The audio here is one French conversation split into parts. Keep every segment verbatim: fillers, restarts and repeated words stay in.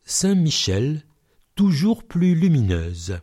Saint-Michel, toujours plus lumineuse.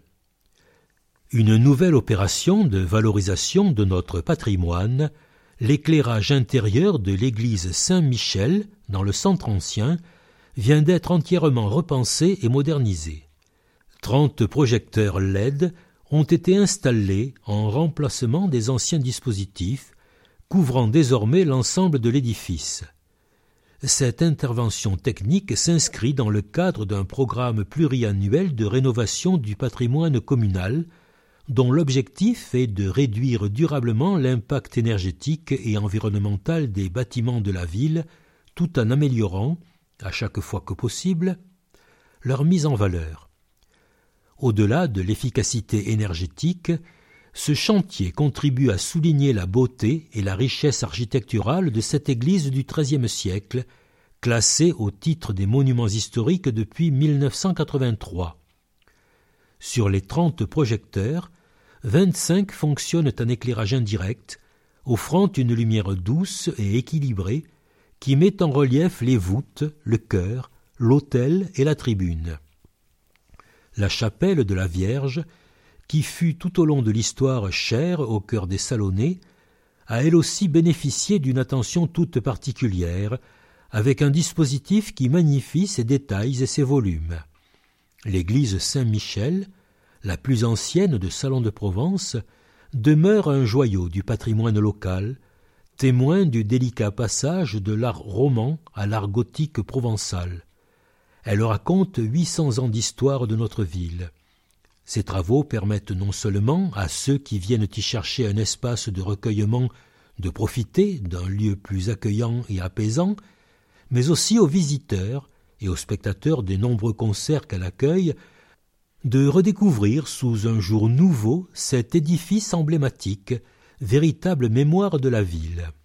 Une nouvelle opération de valorisation de notre patrimoine, l'éclairage intérieur de l'église Saint-Michel, dans le centre ancien, vient d'être entièrement repensé et modernisé. Trente projecteurs L E D ont été installés en remplacement des anciens dispositifs, couvrant désormais l'ensemble de l'édifice. Cette intervention technique s'inscrit dans le cadre d'un programme pluriannuel de rénovation du patrimoine communal, dont l'objectif est de réduire durablement l'impact énergétique et environnemental des bâtiments de la ville, tout en améliorant, à chaque fois que possible, leur mise en valeur. Au-delà de l'efficacité énergétique, ce chantier contribue à souligner la beauté et la richesse architecturale de cette église du treizième siècle, classée au titre des monuments historiques depuis mille neuf cent quatre-vingt-trois. Sur les trente projecteurs, vingt-cinq fonctionnent en éclairage indirect, offrant une lumière douce et équilibrée qui met en relief les voûtes, le chœur, l'autel et la tribune. La chapelle de la Vierge, qui fut tout au long de l'histoire chère au cœur des Salonnais, a elle aussi bénéficié d'une attention toute particulière, avec un dispositif qui magnifie ses détails et ses volumes. L'église Saint-Michel, la plus ancienne de Salon de Provence, demeure un joyau du patrimoine local, témoin du délicat passage de l'art roman à l'art gothique provençal. Elle raconte huit cents ans d'histoire de notre ville. Ces travaux permettent non seulement à ceux qui viennent y chercher un espace de recueillement de profiter d'un lieu plus accueillant et apaisant, mais aussi aux visiteurs et aux spectateurs des nombreux concerts qu'elle accueille, de redécouvrir sous un jour nouveau cet édifice emblématique, véritable mémoire de la ville.